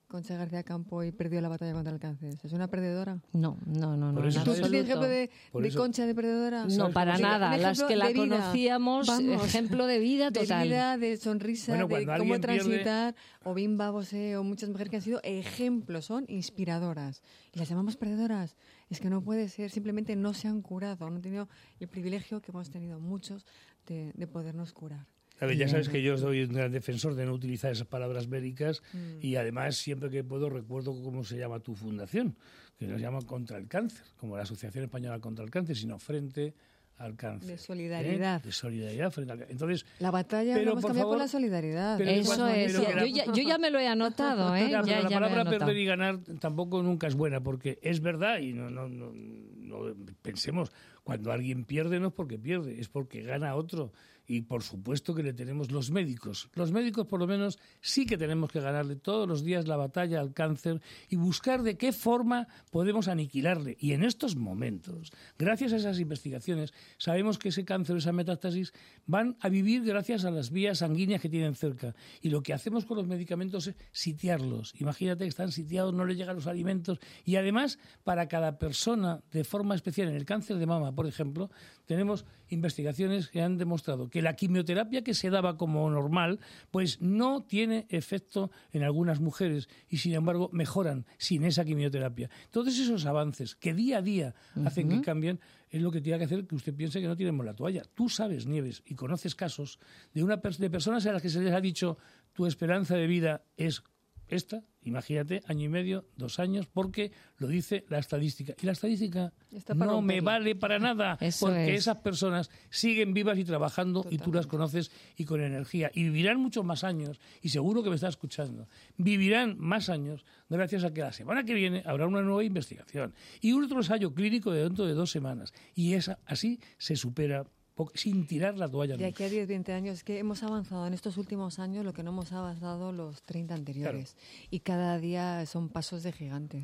Concha García Campo y perdió la batalla contra el cáncer? ¿Es una perdedora? No, no, no. no eso, ¿Tú tienes ejemplo de, de Concha de perdedora? No, para nada. Las que la conocíamos, Vamos, ejemplo de vida total. De vida, de sonrisa, bueno, de cómo transitar. Pierde... O Bimba Bosé, o muchas mujeres que han sido ejemplos, son inspiradoras. Y las llamamos perdedoras. Es que no puede ser, simplemente no se han curado, no han tenido el privilegio que hemos tenido muchos de, de podernos curar. A ver, ya sabes que yo soy un gran defensor de no utilizar esas palabras médicas mm. y además siempre que puedo recuerdo cómo se llama tu fundación, que no se llama Contra el Cáncer, como la Asociación Española contra el Cáncer, sino Frente al Cáncer. De solidaridad. ¿Eh? De solidaridad frente al cáncer. Entonces, la batalla pero, la hemos cambiado por la solidaridad. Eso es. Yo, yo, ya, yo ya me lo he anotado. ¿eh? Claro, ya, la ya palabra perder y ganar tampoco nunca es buena, porque es verdad y no, no, no, no pensemos, cuando alguien pierde no es porque pierde, es porque gana otro. Y por supuesto que le tenemos los médicos. Los médicos por lo menos sí que tenemos que ganarle todos los días la batalla al cáncer y buscar de qué forma podemos aniquilarle. Y en estos momentos, gracias a esas investigaciones, sabemos que ese cáncer, esa metástasis, van a vivir gracias a las vías sanguíneas que tienen cerca. Y lo que hacemos con los medicamentos es sitiarlos. Imagínate que están sitiados, no les llegan los alimentos. Y además, para cada persona, de forma especial, en el cáncer de mama, por ejemplo, tenemos investigaciones que han demostrado que la quimioterapia que se daba como normal, pues no tiene efecto en algunas mujeres y sin embargo mejoran sin esa quimioterapia. Todos esos avances que día a día hacen uh-huh. que cambien es lo que tiene que hacer que usted piense que no tiremos la toalla. Tú sabes, Nieves, y conoces casos de, una, de personas a las que se les ha dicho tu esperanza de vida es esta, imagínate, año y medio, dos años, porque lo dice la estadística. Y la estadística no me vale para nada, Eso porque es. esas personas siguen vivas y trabajando Totalmente. Y tú las conoces y con energía. Y vivirán muchos más años, y seguro que me está escuchando, vivirán más años gracias a que la semana que viene habrá una nueva investigación y un otro ensayo clínico de dentro de dos semanas. Y esa, así se supera sin tirar la toalla. De aquí a diez, veinte años, es que hemos avanzado en estos últimos años lo que no hemos avanzado los treinta anteriores. Claro. Y cada día son pasos de gigante.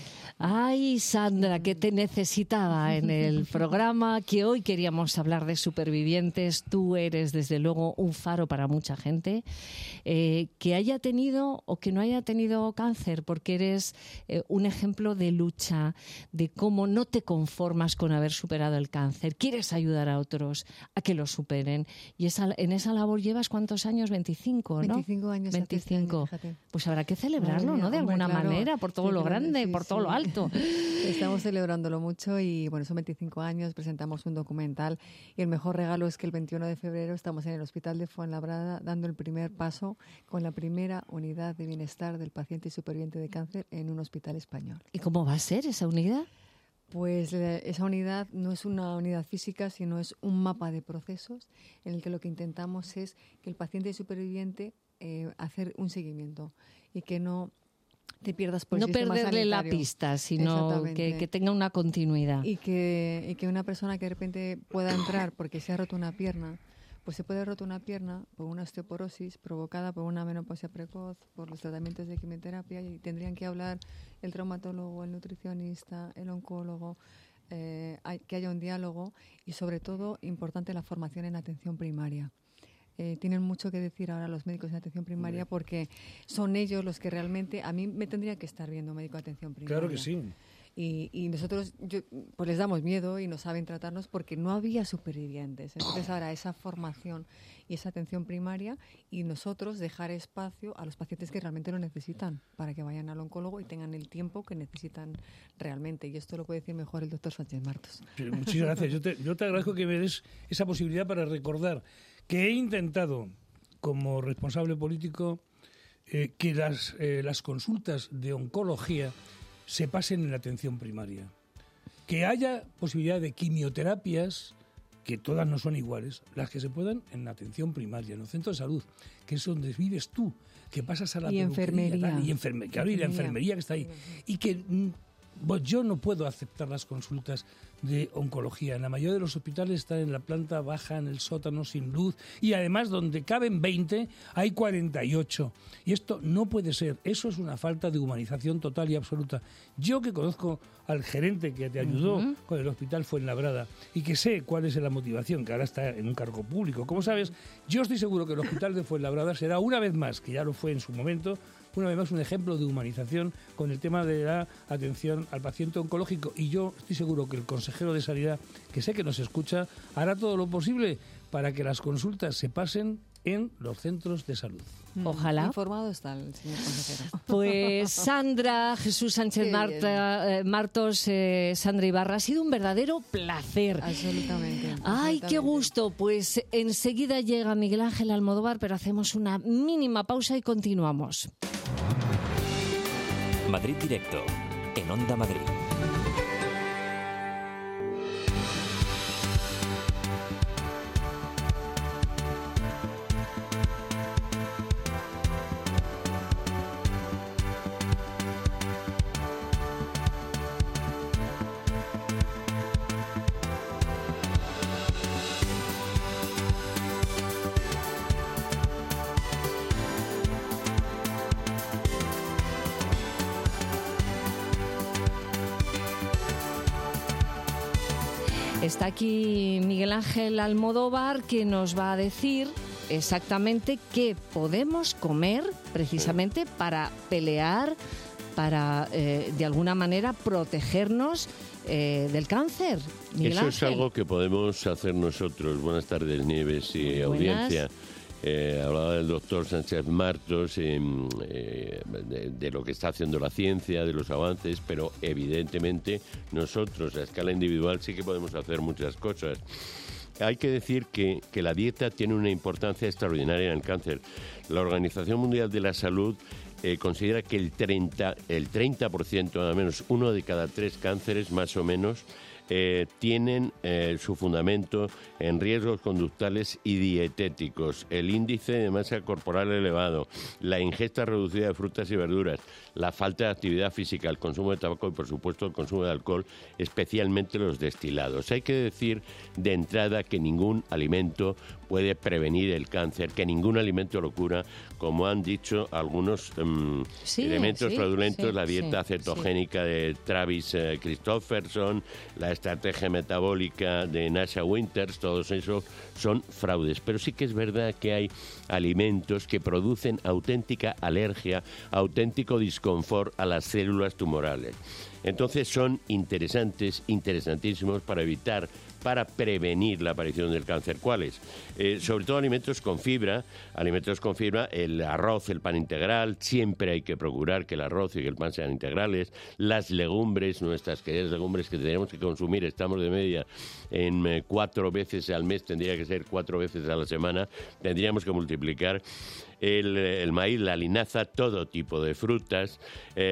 Ay, Sandra, que te necesitaba en el programa, que hoy queríamos hablar de supervivientes. Tú eres, desde luego, un faro para mucha gente. Eh, que haya tenido o que no haya tenido cáncer, porque eres eh, un ejemplo de lucha, de cómo no te conformas con haber superado el cáncer. Quieres ayudar a otros a que lo superen. Y esa, en esa labor llevas ¿cuántos años? veinticinco, ¿no? veinticinco años. veinticinco. Fíjate. Pues habrá que celebrarlo, Ay, ¿no? De hombre, alguna claro. manera, por todo sí, lo grande, sí, por sí. todo lo alto. Estamos celebrándolo mucho y, bueno, son veinticinco años, presentamos un documental y el mejor regalo es que el veintiuno de febrero estamos en el Hospital de Fuenlabrada dando el primer paso con la primera unidad de bienestar del paciente y superviviente de cáncer en un hospital español. ¿Y cómo va a ser esa unidad? Pues esa unidad no es una unidad física, sino es un mapa de procesos en el que lo que intentamos es que el paciente y superviviente eh, hacer un seguimiento y que no te pierdas por el no sistema perderle sanitario. La pista, sino que, que tenga una continuidad. Y que, y que una persona que de repente pueda entrar porque se ha roto una pierna, pues se puede haber roto una pierna por una osteoporosis provocada por una menopausia precoz, por los tratamientos de quimioterapia, y tendrían que hablar el traumatólogo, el nutricionista, el oncólogo, eh, hay, que haya un diálogo y, sobre todo, importante la formación en atención primaria. Eh, tienen mucho que decir ahora los médicos en atención primaria porque son ellos los que realmente, a mí me tendría que estar viendo médico de atención primaria. Claro que sí. Y, y nosotros yo, pues les damos miedo y no saben tratarnos porque no había supervivientes. Entonces ahora esa formación y esa atención primaria y nosotros dejar espacio a los pacientes que realmente lo necesitan para que vayan al oncólogo y tengan el tiempo que necesitan realmente. Y esto lo puede decir mejor el doctor Sánchez Martos. Sí, muchísimas gracias. Yo te, yo te agradezco que me des esa posibilidad para recordar que he intentado, como responsable político, eh, que las, eh, las consultas de oncología se pasen en la atención primaria. Que haya posibilidad de quimioterapias, que todas no son iguales, las que se puedan en la atención primaria, en los centros de salud, que es donde vives tú, que pasas a la y enfermería. Tal, y, enferme, claro, y la enfermería que está ahí. Y que pues, yo no puedo aceptar las consultas de oncología. En la mayoría de los hospitales están en la planta baja, en el sótano, sin luz, y además donde caben veinte, hay cuarenta y ocho. Y esto no puede ser. Eso es una falta de humanización total y absoluta. Yo que conozco al gerente que te ayudó uh-huh. con el hospital Fuenlabrada y que sé cuál es la motivación, que ahora está en un cargo público. Como sabes, yo estoy seguro que el hospital de Fuenlabrada será una vez más, que ya lo fue en su momento, una vez más un ejemplo de humanización con el tema de la atención al paciente oncológico. Y yo estoy seguro que el consejero de Sanidad, que sé que nos escucha, hará todo lo posible para que las consultas se pasen en los centros de salud. Ojalá. Informado está el señor consejero. Pues Sandra, Jesús Sánchez Marta, eh, Martos, eh, Sandra Ibarra, ha sido un verdadero placer. Absolutamente. Ay, absolutamente. qué gusto. Pues enseguida llega Miguel Ángel Almodóvar, pero hacemos una mínima pausa y continuamos. Madrid Directo, en Onda Madrid. Está aquí Miguel Ángel Almodóvar, que nos va a decir exactamente qué podemos comer precisamente para pelear, para eh, de alguna manera protegernos eh, del cáncer. Miguel Eso Ángel. es algo que podemos hacer nosotros. Buenas tardes, Nieves y Buenas. audiencia. Eh, hablaba del doctor Sánchez Martos eh, eh, de, de lo que está haciendo la ciencia, de los avances, pero evidentemente nosotros a escala individual sí que podemos hacer muchas cosas. Hay que decir que, que la dieta tiene una importancia extraordinaria en el cáncer. La Organización Mundial de la Salud eh, considera que el treinta, el treinta por ciento, al menos uno de cada tres cánceres más o menos, Eh, tienen eh, su fundamento en riesgos conductuales y dietéticos, el índice de masa corporal elevado, la ingesta reducida de frutas y verduras, la falta de actividad física, el consumo de tabaco y, por supuesto, el consumo de alcohol, especialmente los destilados. Hay que decir de entrada que ningún alimento puede prevenir el cáncer, que ningún alimento lo cura, como han dicho algunos um, sí, elementos sí, fraudulentos, sí, la dieta sí, cetogénica sí. de Travis eh, Christofferson, la estrategia metabólica de Nasha Winters, todos esos son fraudes. Pero sí que es verdad que hay alimentos que producen auténtica alergia, auténtico disconfort a las células tumorales. Entonces son interesantes, interesantísimos para evitar, para prevenir la aparición del cáncer. ¿Cuáles? Eh, sobre todo alimentos con fibra, alimentos con fibra, el arroz, el pan integral, siempre hay que procurar que el arroz y que el pan sean integrales, las legumbres, nuestras queridas legumbres que tenemos que consumir, estamos de media en eh, cuatro veces al mes, tendría que ser cuatro veces a la semana, tendríamos que multiplicar. El, el maíz, la linaza, todo tipo de frutas eh,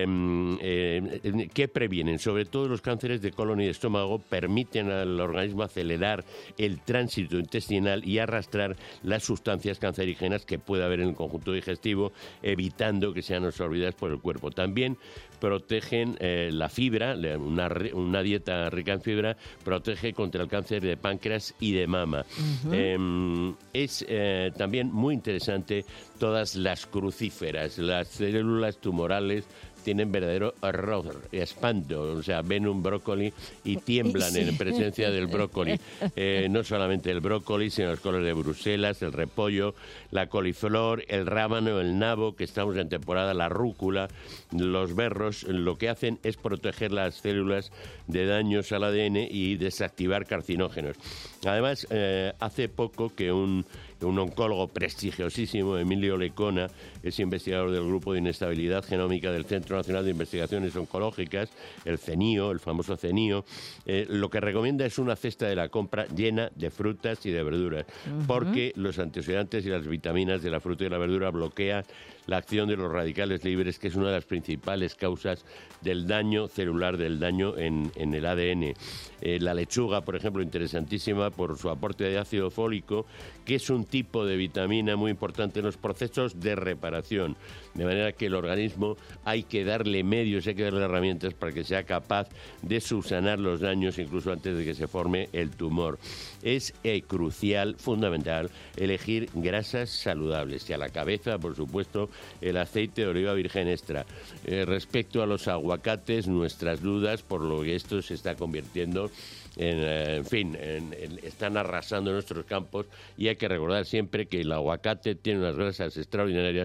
eh, que previenen, sobre todo los cánceres de colon y de estómago, permiten al organismo acelerar el tránsito intestinal y arrastrar las sustancias cancerígenas que puede haber en el conjunto digestivo, evitando que sean absorbidas por el cuerpo. También protegen eh, la fibra, una, una dieta rica en fibra, protege contra el cáncer de páncreas y de mama. Uh-huh. Eh, es eh, también muy interesante todas las crucíferas, las células tumorales tienen verdadero horror, espanto, o sea, ven un brócoli y tiemblan sí. en presencia del brócoli. Eh, no solamente el brócoli, sino las coles de Bruselas, el repollo, la coliflor, el rábano, el nabo, que estamos en temporada, la rúcula, los berros, lo que hacen es proteger las células de daños al A D N y desactivar carcinógenos. Además, eh, hace poco que un un oncólogo prestigiosísimo, Emilio Lecona, es investigador del Grupo de Inestabilidad Genómica del Centro Nacional de Investigaciones Oncológicas, el CENIO, el famoso CENIO, eh, lo que recomienda es una cesta de la compra llena de frutas y de verduras, uh-huh. porque los antioxidantes y las vitaminas de la fruta y la verdura bloquean la acción de los radicales libres, que es una de las principales causas del daño celular, del daño en, en el A D N. Eh, la lechuga, por ejemplo, interesantísima por su aporte de ácido fólico, que es un tipo de vitamina muy importante en los procesos de reparación. De manera que el organismo hay que darle medios, hay que darle herramientas para que sea capaz de subsanar los daños incluso antes de que se forme el tumor. Es eh, crucial, fundamental, elegir grasas saludables y a la cabeza, por supuesto, el aceite de oliva virgen extra. Eh, respecto a los aguacates, nuestras dudas por lo que esto se está convirtiendo En, en fin, en, en, están arrasando nuestros campos y hay que recordar siempre que el aguacate tiene unas grasas extraordinarias,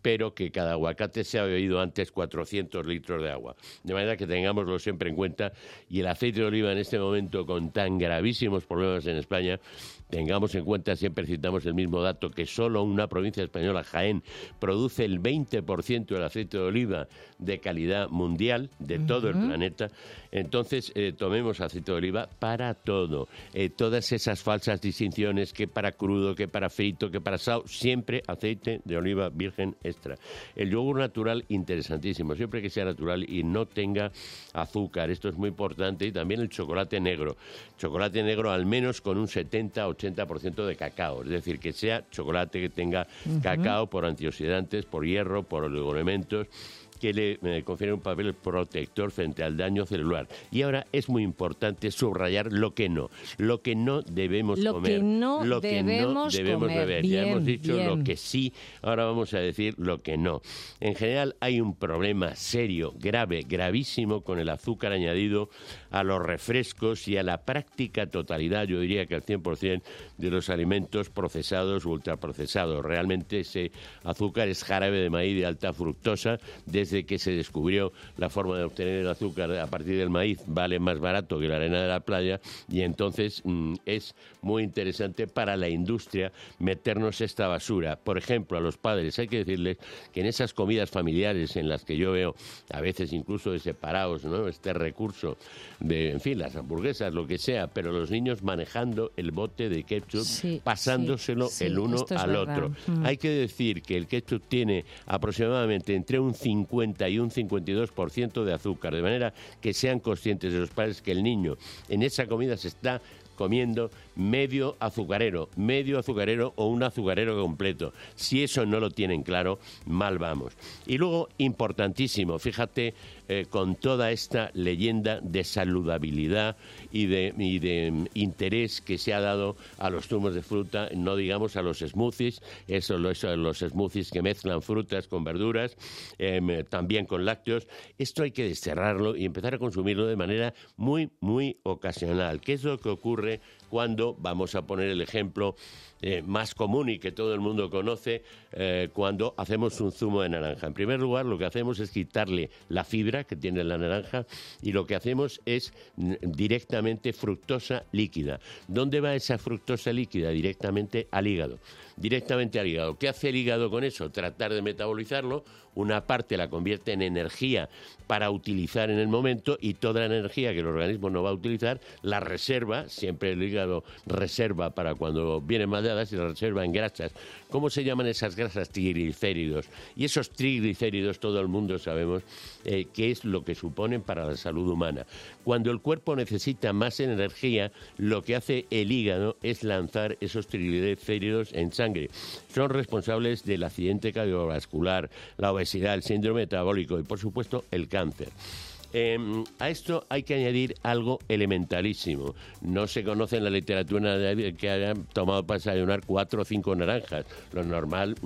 pero que cada aguacate se ha bebido antes cuatrocientos litros de agua. De manera que tengámoslo siempre en cuenta, y el aceite de oliva en este momento con tan gravísimos problemas en España, tengamos en cuenta, siempre citamos el mismo dato, que solo una provincia española, Jaén, produce el veinte por ciento del aceite de oliva de calidad mundial de todo uh-huh. el planeta. Entonces, eh, tomemos aceite de oliva para todo. Eh, todas esas falsas distinciones, que para crudo, que para frito, que para asado, siempre aceite de oliva virgen extra. El yogur natural, interesantísimo, siempre que sea natural y no tenga azúcar. Esto es muy importante. Y también el chocolate negro. Chocolate negro al menos con un setenta a ochenta por ciento de cacao. Es decir, que sea chocolate que tenga uh-huh. cacao por antioxidantes, por hierro, por oligoelementos, que le eh, confiere un papel protector frente al daño celular. Y ahora es muy importante subrayar lo que no. Lo que no debemos lo comer. Que no lo que debemos no debemos comer. beber. Bien, ya hemos dicho bien. lo que sí, ahora vamos a decir lo que no. En general hay un problema serio, grave, gravísimo con el azúcar añadido a los refrescos y a la práctica totalidad, yo diría que al cien por ciento, de los alimentos procesados o ultraprocesados. Realmente ese azúcar es jarabe de maíz de alta fructosa. Desde que se descubrió la forma de obtener el azúcar a partir del maíz, vale más barato que la arena de la playa, y entonces mmm, es muy interesante para la industria meternos esta basura. Por ejemplo, a los padres hay que decirles que en esas comidas familiares en las que yo veo a veces incluso de separados, ¿no?, este recurso de, en fin, las hamburguesas, lo que sea, pero los niños manejando el bote de ketchup, sí, pasándoselo sí, sí, el uno al verdad. otro. Mm. Hay que decir que el ketchup tiene aproximadamente entre un cincuenta y un cincuenta y dos por ciento de azúcar, de manera que sean conscientes de los padres que el niño en esa comida se está comiendo medio azucarero, medio azucarero o un azucarero completo. Si eso no lo tienen claro, mal vamos. Y luego, importantísimo, fíjate, eh, con toda esta leyenda de saludabilidad y de, y de interés que se ha dado a los zumos de fruta, no digamos a los smoothies, eso, eso los smoothies que mezclan frutas con verduras, eh, también con lácteos. Esto hay que desterrarlo y empezar a consumirlo de manera muy, muy ocasional. ¿Qué es lo que ocurre cuando, vamos a poner el ejemplo eh, más común y que todo el mundo conoce, eh, cuando hacemos un zumo de naranja? En primer lugar, lo que hacemos es quitarle la fibra que tiene la naranja y lo que hacemos es directamente fructosa líquida. ¿Dónde va esa fructosa líquida? Directamente al hígado. Directamente al hígado. ¿Qué hace el hígado con eso? Tratar de metabolizarlo. Una parte la convierte en energía para utilizar en el momento y toda la energía que el organismo no va a utilizar la reserva, siempre el hígado reserva para cuando vienen maldadas y la reserva en grasas. ¿Cómo se llaman esas grasas? Triglicéridos. Y esos triglicéridos todo el mundo sabemos eh, qué es lo que suponen para la salud humana. Cuando el cuerpo necesita más energía, lo que hace el hígado es lanzar esos triglicéridos en sangre. Son responsables del accidente cardiovascular, la obesidad, el síndrome metabólico y, por supuesto, el cáncer. Eh, a esto hay que añadir algo elementalísimo. No se conoce en la literatura que hayan tomado para desayunar cuatro o cinco naranjas. Lo normal,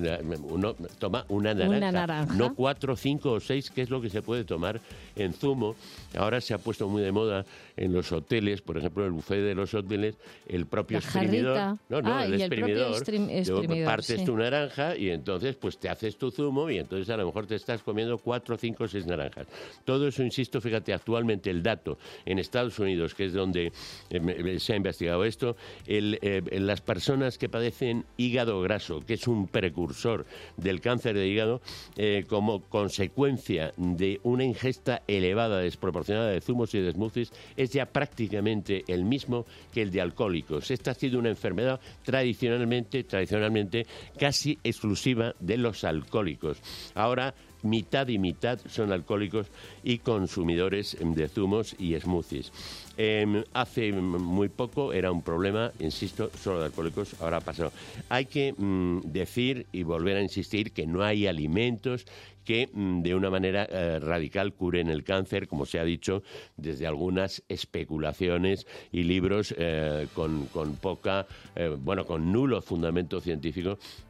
uno toma una naranja, una naranja, no cuatro, cinco o seis, que es lo que se puede tomar en zumo. Ahora se ha puesto muy de moda en los hoteles, por ejemplo, el buffet de los hoteles, el propio la exprimidor. Jarrita. No, no, ah, el y exprimidor. El propio exprimidor, partes sí. tu naranja y entonces pues te haces tu zumo y entonces a lo mejor te estás comiendo cuatro, cinco o seis naranjas. Todo eso, insisto, fíjate, actualmente el dato en Estados Unidos, que es donde eh, se ha investigado esto, el, eh, las personas que padecen hígado graso, que es un precursor del cáncer de hígado, eh, como consecuencia de una ingesta elevada, desproporcionada de zumos y de smoothies, es ya prácticamente el mismo que el de alcohólicos. Esta ha sido una enfermedad tradicionalmente, tradicionalmente casi exclusiva de los alcohólicos. Ahora, mitad y mitad son alcohólicos y consumidores de zumos y smoothies. Eh, hace muy poco era un problema, insisto, solo de alcohólicos, ahora ha pasado. Hay que mm, decir y volver a insistir que no hay alimentos que de una manera eh, radical curen el cáncer, como se ha dicho, desde algunas especulaciones y libros eh, con, con poca, eh, bueno, con nulo fundamento científico,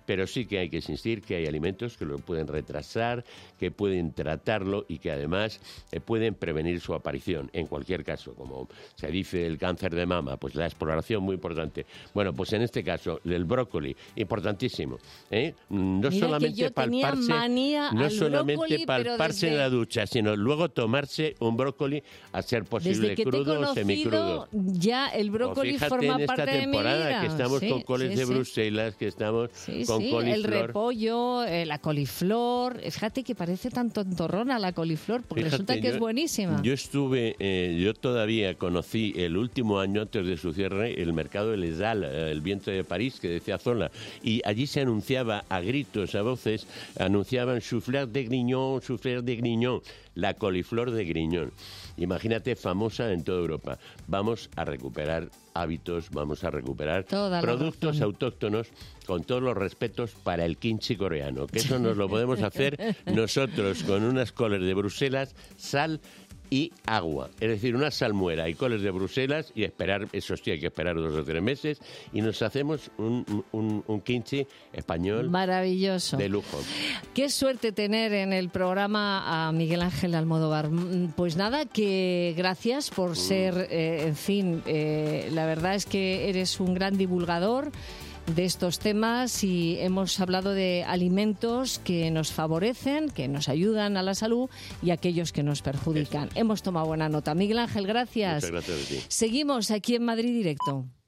pero sí que hay que insistir que hay alimentos que lo pueden retrasar, que pueden tratarlo y que además eh, pueden prevenir su aparición. En cualquier caso, como se dice el cáncer de mama, pues la exploración muy importante. Bueno, pues en este caso, el brócoli, importantísimo. ¿eh? No Mira solamente que yo tenía palparse, manía no al solamente brócoli, pero palparse desde- en la ducha, sino luego tomarse un brócoli a ser posible Desde que te he crudo o conocido, semicrudo. ya el brócoli O fíjate forma en esta parte de mi temporada vida. que estamos Sí, con coles sí, de sí. Bruselas, que estamos Sí, con sí, coliflor. el repollo, eh, la coliflor. Fíjate que parece tan tontorrona la coliflor, porque Fíjate, resulta que yo- es buenísima. Yo estuve, eh, yo todavía conocí el último año antes de su cierre el mercado de Les Halles, eh, el vientre de París, que decía Zola, y allí se anunciaba a gritos, a voces, anunciaban souffleur de Grignon, souffleur de Grignon, la coliflor de Griñón. Imagínate, famosa en toda Europa. Vamos a recuperar hábitos, vamos a recuperar Toda la productos razón. autóctonos con todos los respetos para el kimchi coreano, que eso nos lo podemos hacer nosotros con unas coles de Bruselas, sal y agua. Es decir, una salmuera y coles de Bruselas y esperar, eso sí, hay que esperar dos o tres meses y nos hacemos un, un, un kimchi español Maravilloso. de lujo. Qué suerte tener en el programa a Miguel Ángel Almodóvar. Mm, Pues nada, que gracias por ser, eh, en fin, eh, la verdad es que eres un gran divulgador de estos temas y hemos hablado de alimentos que nos favorecen, que nos ayudan a la salud y aquellos que nos perjudican. Hemos tomado buena nota. Miguel Ángel, gracias. Muchas gracias a ti. Seguimos aquí en Madrid Directo.